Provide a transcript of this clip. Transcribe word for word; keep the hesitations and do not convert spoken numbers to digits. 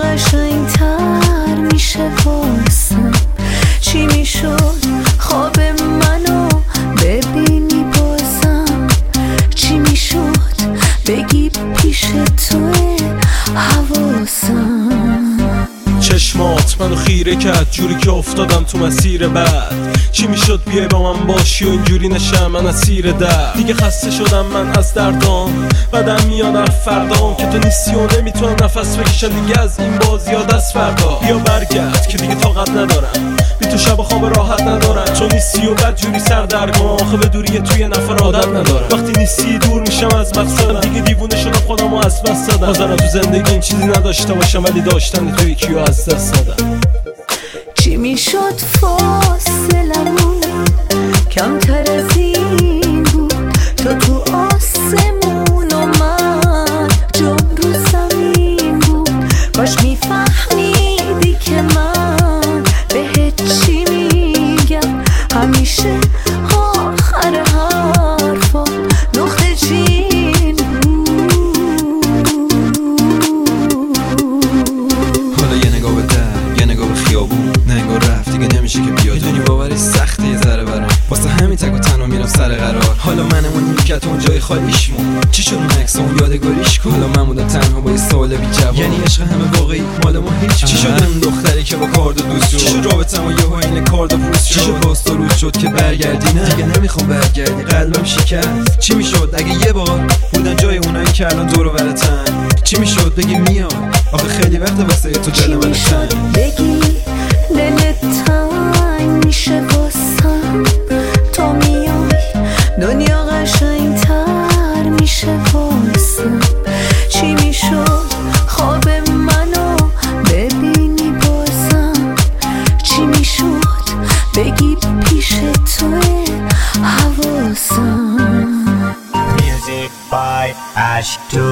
قشنگتر میشه واسم. چی میشد خواب منو ببینی بازم؟ چی میشد بگی پیش توی حواسم؟ چشمات منو خیره کرد جوری که افتادم تو مسیر بعد. چی میشد بیای با من باشی و اینجوری نشم من اسیر درد؟ دیگه خسته شدم من از دردام، بعدم میاد هر فردام که تو نیستی و نمیتونم نفس بکشم دیگه از این بازی ها دست فردا. بیا برگرد که دیگه طاقت ندارم، بی تو شب خواب راحت ندارم. تو نیستی و بد جوری سردرگم، آخه به دوری توی نفر عادت ندارم. وقتی نیستی دور میشم از مقصدم، دیگه دیوونه شدم خودمو از بس دادم. حاضرم تو زندگی این چیزی نداشته باشم ولی داشتن تو یکی رو از دست دادم. چی میشد فاصلمون کمتر از این بود؟ تو تو آسمون و من جام رو زمین بود. کاش میفهمیدی که من بهت چی میگم. همیشه آخر حرفا نقطه چین بود. حالا یه نگاه به در، یه نگاه به خیابون، نگاه رفت دیگه نمیشه که بیاد. میدونی باورش سخته یه ذره برام، واسه همین تک و تنها میرم سر قرار. حالا منم اون نیمکت اون جای خالیش مون، چی شد اون عکس اون یادگاریش کو؟ حالا من موندم تنها با یه سوال بی جواب، یعنی عشق همه واقعی مال ما هیچ. چی شد اون دختری که با کارد و دوست شد؟ چی شد رابطه‌مو یهو این کارد و پوست شد؟ چی شد باز تو روز شد که برگردی؟ نه دیگه نمیخوام برگردی، قلبم شکست. چی میشد اگه یه بار بودن جای اونایی که الان دور و برتن؟ چی میشد بگی میاد؟ آخه خیلی وقت واسه تو دل من تنگ. بگی دلت تنگ میشه واسم، تو میای دنیا قشنگتر میشه واسم. چی میشد خواب منو ببینی بازم؟ چی میشد بگی پیش توی حواسم؟ Music by Ash two